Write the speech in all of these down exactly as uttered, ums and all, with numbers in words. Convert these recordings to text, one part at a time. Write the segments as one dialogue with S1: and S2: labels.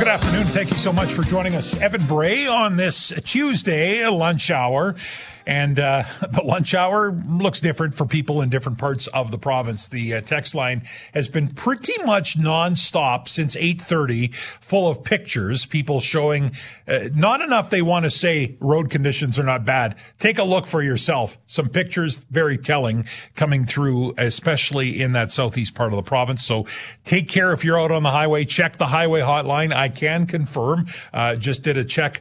S1: Good afternoon. Thank you so much for joining us. Evan Bray on this Tuesday lunch hour. And uh, the lunch hour looks different for people in different parts of the province. The uh, text line has been pretty much nonstop since eight thirty, full of pictures, people showing uh, not enough they want to say road conditions are not bad. Take a look for yourself. Some pictures, very telling, coming through, especially in that southeast part of the province. So take care if you're out on the highway. Check the highway hotline. I can confirm, uh, just did a check.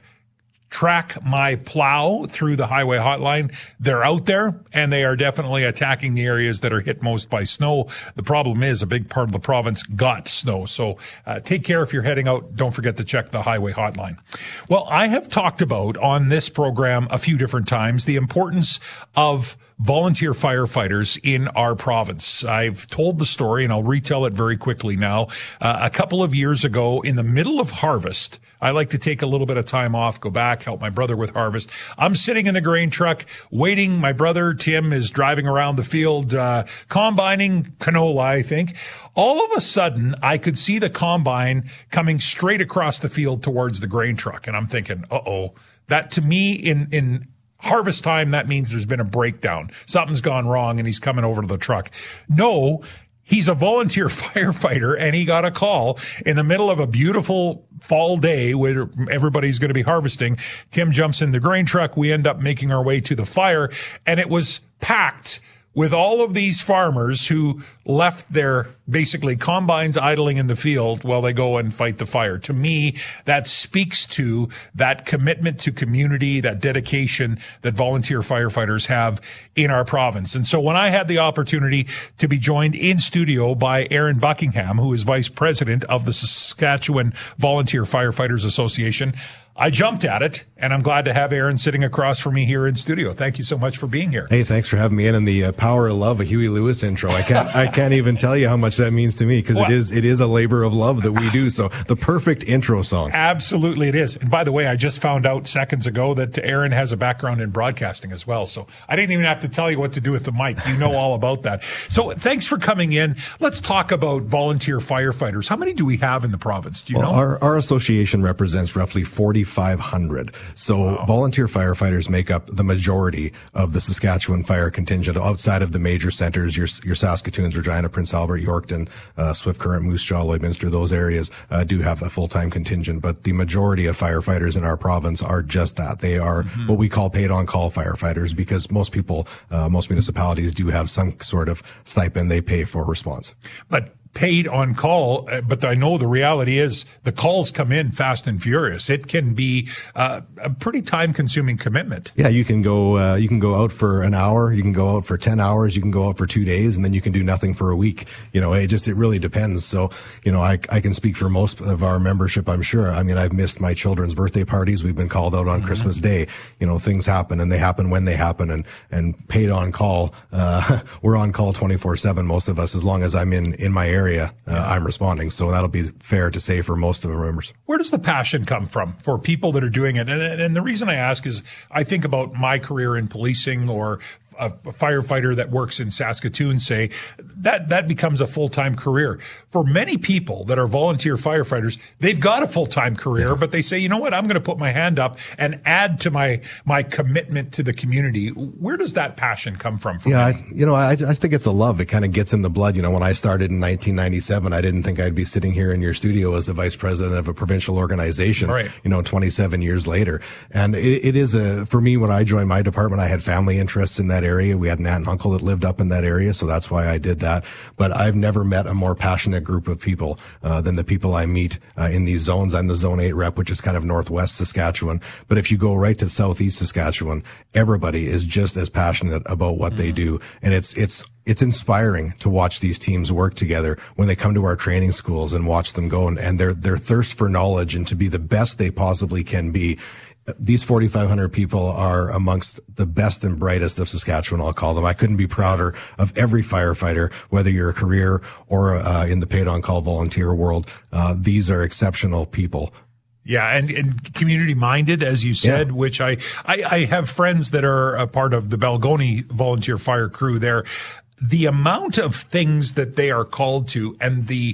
S1: Track My Plow through the highway hotline. They're out there, and they are definitely attacking the areas that are hit most by snow. The problem is a big part of the province got snow. So uh, take care if you're heading out. Don't forget to check the highway hotline. Well, I have talked about on this program a few different times the importance of volunteer firefighters in our province. I've told the story, and I'll retell it very quickly now. Uh, a couple of years ago, in the middle of harvest, I like to take a little bit of time off, go back, help my brother with harvest. I'm sitting in the grain truck waiting. My brother, Tim, is driving around the field, uh, combining canola, I think. All of a sudden, I could see the combine coming straight across the field towards the grain truck. And I'm thinking, uh-oh, that to me in, in, harvest time, that means there's been a breakdown. Something's gone wrong and he's coming over to the truck. No, he's a volunteer firefighter and he got a call in the middle of a beautiful fall day where everybody's going to be harvesting. Tim jumps in the grain truck. We end up making our way to the fire, and it was packed with all of these farmers who left their basically combines idling in the field while they go and fight the fire. To me, that speaks to that commitment to community, that dedication that volunteer firefighters have in our province. And so when I had the opportunity to be joined in studio by Aaron Buckingham, who is vice president of the Saskatchewan Volunteer Firefighters Association, I jumped at it, and I'm glad to have Aaron sitting across from me here in studio. Thank you so much for being here.
S2: Hey, thanks for having me in. And the uh, power of love, a Huey Lewis intro. I can't, I can't even tell you how much that means to me, because it is, it is a labor of love that we do. So the perfect intro song.
S1: Absolutely, it is. And by the way, I just found out seconds ago that Aaron has a background in broadcasting as well. So I didn't even have to tell you what to do with the mic. You know all about that. So thanks for coming in. Let's talk about volunteer firefighters. How many do we have in the province? Do you
S2: well,
S1: know?
S2: Our, our association represents roughly forty-five hundred. So wow. Volunteer firefighters make up the majority of the Saskatchewan fire contingent outside of the major centers, your, your Saskatoons, Regina, Prince Albert, Yorkton, uh, Swift Current, Moose Jaw, Lloydminster. Those areas uh, do have a full-time contingent, but the majority of firefighters in our province are just that. They are mm-hmm. what we call paid-on-call firefighters, because most people, uh, most municipalities do have some sort of stipend they pay for response.
S1: But paid on call, but I know the reality is the calls come in fast and furious. It can be uh, a pretty time-consuming commitment.
S2: Yeah, you can go uh, you can go out for an hour, you can go out for ten hours, you can go out for two days, and then you can do nothing for a week. You know, it just it really depends. So, you know, I I can speak for most of our membership, I'm sure. I mean, I've missed my children's birthday parties. We've been called out on mm-hmm. Christmas Day. You know, things happen, and they happen when they happen, and and paid on call. Uh, we're on call twenty-four seven, most of us, as long as I'm in in my area. Area, uh, I'm responding. So that'll be fair to say for most of our members.
S1: Where does the passion come from for people that are doing it? And, and the reason I ask is I think about my career in policing, or a firefighter that works in Saskatoon, say, that, that becomes a full-time career. For many people that are volunteer firefighters, they've got a full-time career, yeah. but they say, you know what, I'm going to put my hand up and add to my, my commitment to the community. Where does that passion come from? For
S2: yeah, I, you know, I, I think it's a love. It kind of gets in the blood. You know, when I started in nineteen ninety-seven, I didn't think I'd be sitting here in your studio as the vice president of a provincial organization, right. you know, twenty-seven years later. And it, it is a, for me, when I joined my department, I had family interests in that area. We had an aunt and uncle that lived up in that area, so that's why I did that. But I've never met a more passionate group of people uh, than the people I meet uh, in these zones. I'm the Zone eight rep, which is kind of northwest Saskatchewan. But if you go right to southeast Saskatchewan, everybody is just as passionate about what mm. they do. And it's it's it's inspiring to watch these teams work together when they come to our training schools and watch them go, and, and their their thirst for knowledge and to be the best they possibly can be. These forty-five hundred people are amongst the best and brightest of Saskatchewan, I'll call them. I couldn't be prouder of every firefighter, whether you're a career or uh, in the paid-on-call volunteer world. Uh, these are exceptional people.
S1: Yeah, and, and community-minded, as you said, yeah. which I, I, I have friends that are a part of the Balgony volunteer fire crew there. The amount of things that they are called to and the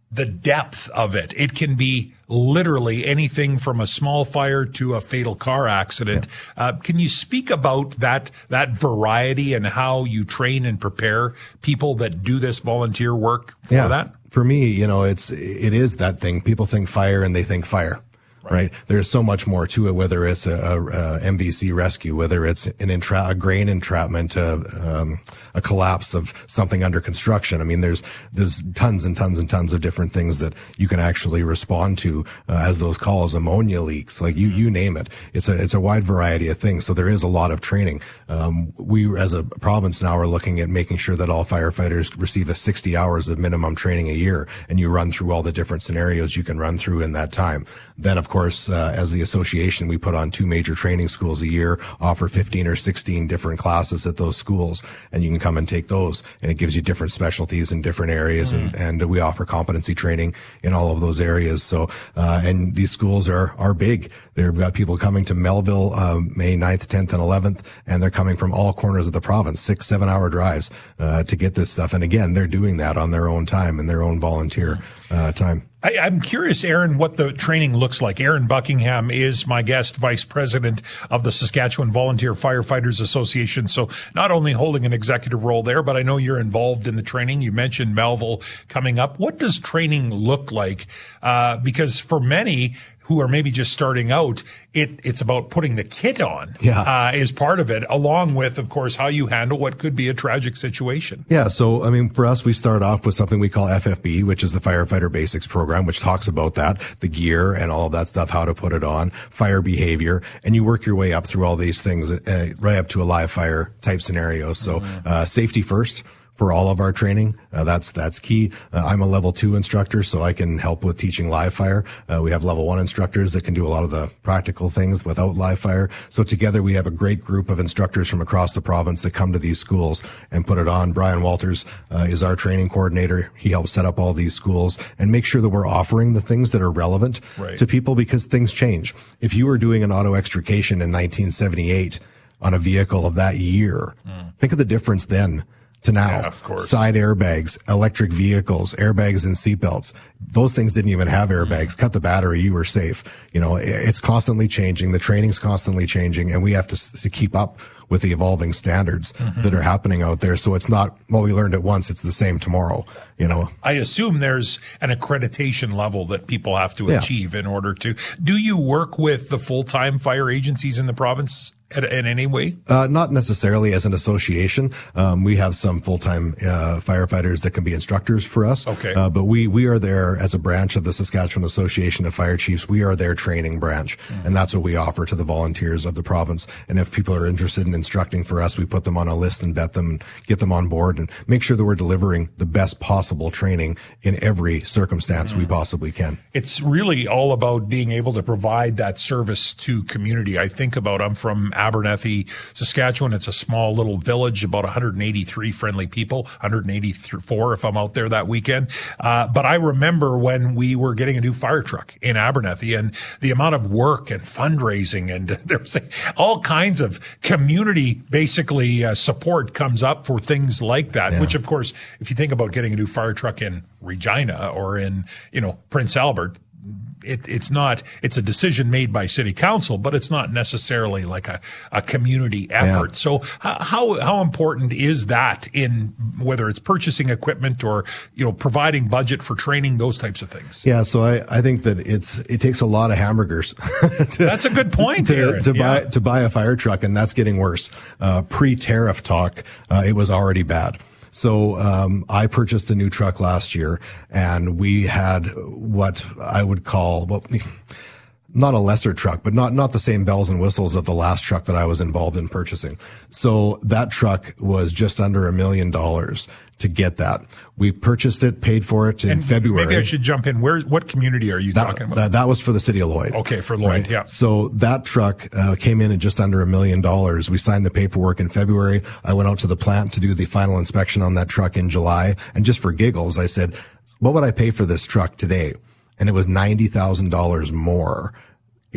S1: the depth of it. It can be literally anything from a small fire to a fatal car accident. Yeah. Uh, can you speak about that, that variety and how you train and prepare people that do this volunteer work for
S2: yeah.
S1: that?
S2: For me, you know, it's, it is that thing. People think fire and they think fire. Right. There's so much more to it, whether it's a, a, a M V C rescue, whether it's an entra- a grain entrapment, a, um, a collapse of something under construction. I mean, there's, there's tons and tons and tons of different things that you can actually respond to, uh, as those calls, ammonia leaks, like you, you name it. It's a, it's a wide variety of things. So there is a lot of training. Um, we as a province now are looking at making sure that all firefighters receive a sixty hours of minimum training a year, and you run through all the different scenarios you can run through in that time. Then, of course, Of course, uh, as the association, we put on two major training schools a year, offer fifteen or sixteen different classes at those schools, and you can come and take those, and it gives you different specialties in different areas, mm. and, and we offer competency training in all of those areas. So, uh, and these schools are, are big. They've got people coming to Melville, um, May ninth, tenth, and eleventh, and they're coming from all corners of the province, six, seven hour drives, uh, to get this stuff. And again, they're doing that on their own time and their own volunteer, uh, time.
S1: I, I'm curious, Aaron, what the training looks like. Aaron Buckingham is my guest, Vice President of the Saskatchewan Volunteer Firefighters Association. So not only holding an executive role there, but I know you're involved in the training. You mentioned Melville coming up. What does training look like? Uh, because for many who are maybe just starting out, it, it's about putting the kit on,
S2: yeah.
S1: uh, is part of it, along with, of course, how you handle what could be a tragic situation.
S2: Yeah. So, I mean, for us, we start off with something we call F F B, which is the Firefighter Basics Program, which talks about that, the gear and all of that stuff, how to put it on, fire behavior, and you work your way up through all these things, uh, right up to a live fire type scenario. So, uh, safety first. For all of our training, uh, that's that's key. Uh, I'm a level two instructor, so I can help with teaching live fire. Uh, we have level one instructors that can do a lot of the practical things without live fire. So together we have a great group of instructors from across the province that come to these schools and put it on. Brian Walters uh, is our training coordinator. He helps set up all these schools and make sure that we're offering the things that are relevant right. to people, because things change. If you were doing an auto extrication in nineteen seventy-eight on a vehicle of that year, mm. think of the difference then to now.
S1: Yeah, of course.
S2: Side airbags, electric vehicles, airbags and seatbelts. Those things didn't even have airbags. Mm. Cut the battery, you were safe. You know, it's constantly changing. The training's constantly changing, and we have to, to keep up with the evolving standards mm-hmm. that are happening out there. So it's not what we learned at once, it's the same tomorrow, you know.
S1: I assume there's an accreditation level that people have to yeah. achieve in order to. Do you work with the full-time fire agencies in the province? In, in any way?
S2: Uh, not necessarily as an association. Um, we have some full-time uh, firefighters that can be instructors for us.
S1: Okay.
S2: Uh, but we, we are there as a branch of the Saskatchewan Association of Fire Chiefs. We are their training branch, mm-hmm. and that's what we offer to the volunteers of the province. And if people are interested in instructing for us, we put them on a list and vet them, get them on board, and make sure that we're delivering the best possible training in every circumstance mm-hmm. we possibly can.
S1: It's really all about being able to provide that service to community. I think about, I'm from Abernethy, Saskatchewan. It's a small little village, about one hundred eighty-three friendly people, one hundred eighty-four if I'm out there that weekend. Uh, but I remember when we were getting a new fire truck in Abernethy, and the amount of work and fundraising, and there's all kinds of community basically uh, support comes up for things like that, yeah. which of course, if you think about getting a new fire truck in Regina or in, you know, Prince Albert, It, it's not, it's a decision made by city council, but it's not necessarily like a, a community effort. Yeah. So how, how important is that in whether it's purchasing equipment or, you know, providing budget for training, those types of things?
S2: Yeah. So I, I think that it's, it takes a lot of hamburgers.
S1: to, That's a good point.
S2: To,
S1: Aaron.
S2: to
S1: yeah.
S2: buy, to buy a fire truck. And that's getting worse. Uh, pre-tariff talk, uh, it was already bad. So um, I purchased a new truck last year, and we had what I would call, well, not a lesser truck, but not not the same bells and whistles of the last truck that I was involved in purchasing. So that truck was just under a million dollars to get that. We purchased it, paid for it in
S1: and
S2: February.
S1: Maybe I should jump in. Where, what community are you
S2: that,
S1: talking about?
S2: That, that was for the city of Lloyd.
S1: Okay, for Lloyd,
S2: right?
S1: yeah.
S2: So that truck uh, came in at just under a million dollars. We signed the paperwork in February. I went out to the plant to do the final inspection on that truck in July. And just for giggles, I said, what would I pay for this truck today? And it was ninety thousand dollars more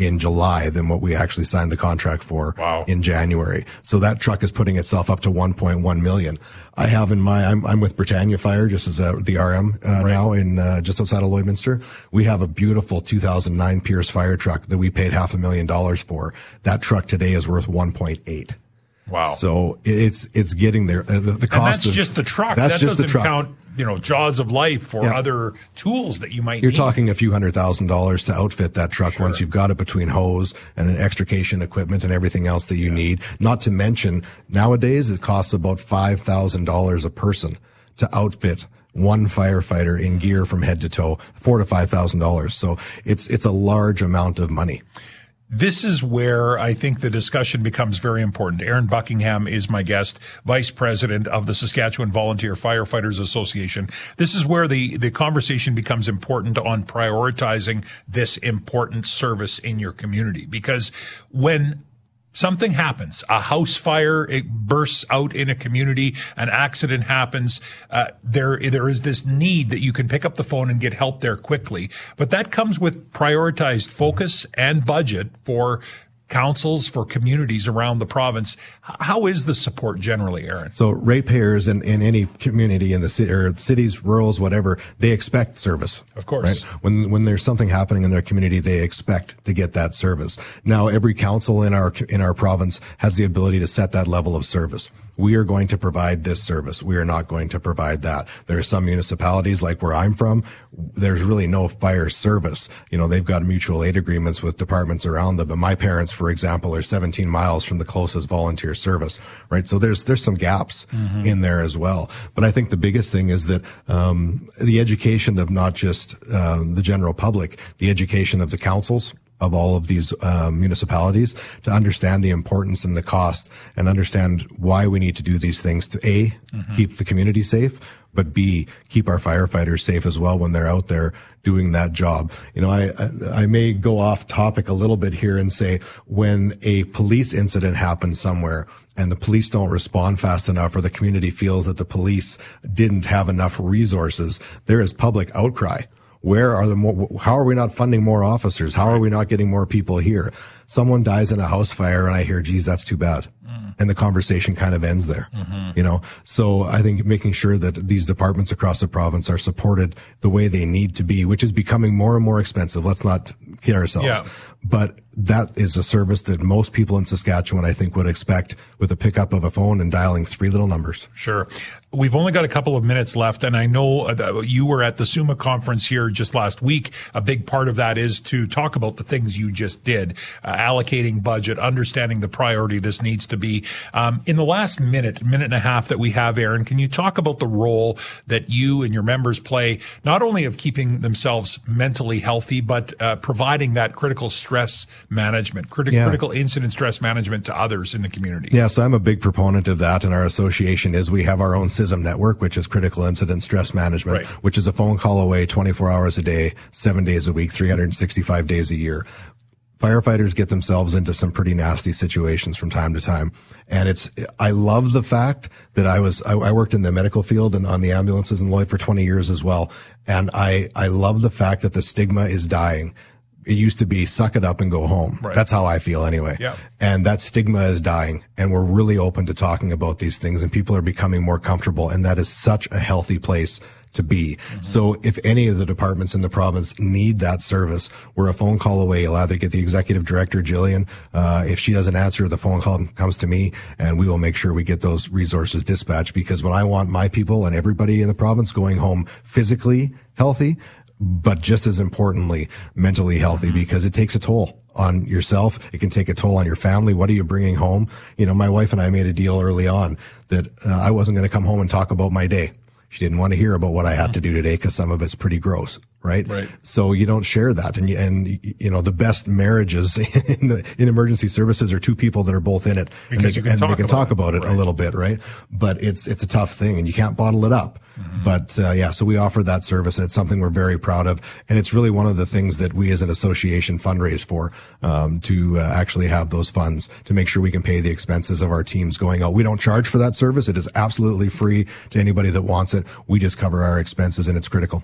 S2: in July than what we actually signed the contract for
S1: wow.
S2: in January. So that truck is putting itself up to one point one million. I have in my, I'm, I'm with Britannia Fire, just as a, the R M uh, right. now in uh, just outside of Lloydminster. We have a beautiful two thousand nine Pierce fire truck that we paid half a million dollars for. That truck today is worth one point eight.
S1: Wow.
S2: So it's, it's getting there. Uh, the, the cost
S1: and that's
S2: of,
S1: just the truck.
S2: That's
S1: that
S2: just
S1: doesn't
S2: the truck.
S1: count, you know, jaws of life or
S2: yeah.
S1: other tools that you might
S2: You're
S1: need.
S2: talking a few hundred thousand dollars to outfit that truck
S1: sure.
S2: once you've got it between hose and an extrication equipment and everything else that you yeah. need. Not to mention, nowadays it costs about five thousand dollars a person to outfit one firefighter in gear from head to toe, four to five thousand dollars. So it's it's a large amount of money.
S1: This is where I think the discussion becomes very important. Aaron Buckingham is my guest, Vice President of the Saskatchewan Volunteer Firefighters Association. This is where the, the conversation becomes important on prioritizing this important service in your community. Because when something happens, a house fire, it bursts out in a community, an accident happens, uh, there, there is this need that you can pick up the phone and get help there quickly. But that comes with prioritized focus and budget for councils, for communities around the province. How is the support generally, Aaron?
S2: So ratepayers in, in any community in the city or cities, rurals, whatever, they expect service.
S1: Of course.
S2: Right? When, when there's something happening in their community, they expect to get that service. Now, every council in our, in our province has the ability to set that level of service. We are going to provide this service. We are not going to provide that. There are some municipalities, like where I'm from, there's really no fire service. You know, they've got mutual aid agreements with departments around them. But my parents, for example, are seventeen miles from the closest volunteer service, right? So there's, there's some gaps mm-hmm. in there as well. But I think the biggest thing is that, um, the education of not just, um, the general public, the education of the councils, of all of these um, municipalities, to understand the importance and the cost and understand why we need to do these things to A, mm-hmm. keep the community safe, but B, keep our firefighters safe as well when they're out there doing that job. You know, I, I, I may go off topic a little bit here and say when a police incident happens somewhere and the police don't respond fast enough or the community feels that the police didn't have enough resources, there is public outcry. Where are the more, how are we not funding more officers? How are we not getting more people here? Someone dies in a house fire and I hear, geez, that's too bad. Mm. And the conversation kind of ends there, mm-hmm. you know? So I think making sure that these departments across the province are supported the way they need to be, which is becoming more and more expensive. Let's not kid ourselves.
S1: Yeah.
S2: But that is a service that most people in Saskatchewan, I think, would expect with a pickup of a phone and dialing three little numbers.
S1: Sure. We've only got a couple of minutes left, and I know that you were at the SUMA conference here just last week. A big part of that is to talk about the things you just did, uh, allocating budget, understanding the priority this needs to be. Um, in the last minute, minute and a half that we have, Aaron, can you talk about the role that you and your members play, not only of keeping themselves mentally healthy, but uh, providing that critical stress management, criti- yeah. critical incident stress management to others in the community?
S2: Yeah, so I'm a big proponent of that, and our association is we have our own C I S M network, which is Critical Incident Stress Management, right. which is a phone call away twenty-four hours a day, seven days a week, three hundred sixty-five days a year. Firefighters get themselves into some pretty nasty situations from time to time. And it's, I love the fact that I was, I, I worked in the medical field and on the ambulances in Lloyd for twenty years as well. And I, I love the fact that the stigma is dying. It used to be suck it up and go home. Right. That's how I feel anyway.
S1: Yeah.
S2: And that stigma is dying, and we're really open to talking about these things, and people are becoming more comfortable, and that is such a healthy place to be. Mm-hmm. So if any of the departments in the province need that service, we're a phone call away. You'll either get the executive director, Jillian. Uh, if she doesn't answer, the phone call comes to me, and we will make sure we get those resources dispatched, because when I want my people and everybody in the province going home physically healthy, but just as importantly, mentally healthy, mm-hmm. because it takes a toll on yourself. It can take a toll on your family. What are you bringing home? You know, my wife and I made a deal early on that uh, I wasn't going to come home and talk about my day. She didn't want to hear about what I had mm-hmm. to do today, because some of it's pretty gross, right?
S1: Right.
S2: So you don't share that. And you, and you know, the best marriages in the, in emergency services are two people that are both in it.
S1: Because
S2: and they,
S1: you can
S2: and
S1: talk
S2: they can
S1: about
S2: talk
S1: it,
S2: about it
S1: right.
S2: a little bit, right? But it's, it's a tough thing, and you can't bottle it up. Mm-hmm. But, uh, yeah, so we offer that service, and it's something we're very proud of. And it's really one of the things that we as an association fundraise for, um, to uh, actually have those funds to make sure we can pay the expenses of our teams going out. We don't charge for that service. It is absolutely free to anybody that wants it. We just cover our expenses, and it's critical.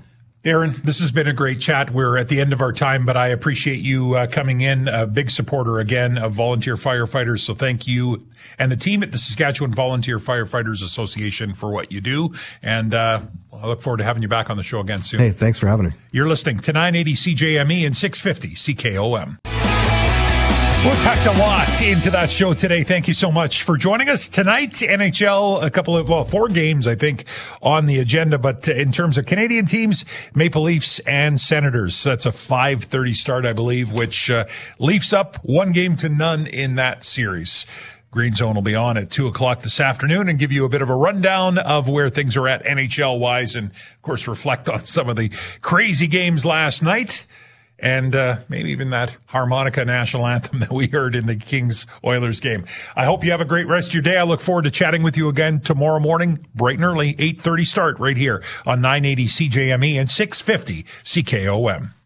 S1: Aaron, this has been a great chat. We're at the end of our time, but I appreciate you uh, coming in. A big supporter, again, of volunteer firefighters. So thank you and the team at the Saskatchewan Volunteer Firefighters Association for what you do. And uh, I look forward to having you back on the show again soon.
S2: Hey, thanks for having me.
S1: You're listening to nine eighty C J M E and six fifty C K O M. We packed a lot into that show today. Thank you so much for joining us tonight. N H L, a couple of, well, four games, I think, on the agenda. But in terms of Canadian teams, Maple Leafs and Senators. That's a five thirty start, I believe, which uh, Leafs up one game to none in that series. Green Zone will be on at two o'clock this afternoon and give you a bit of a rundown of where things are at N H L-wise and, of course, reflect on some of the crazy games last night. And uh, maybe even that harmonica national anthem that we heard in the Kings-Oilers game. I hope you have a great rest of your day. I look forward to chatting with you again tomorrow morning, bright and early, eight thirty start right here on nine eighty C J M E and six fifty C K O M.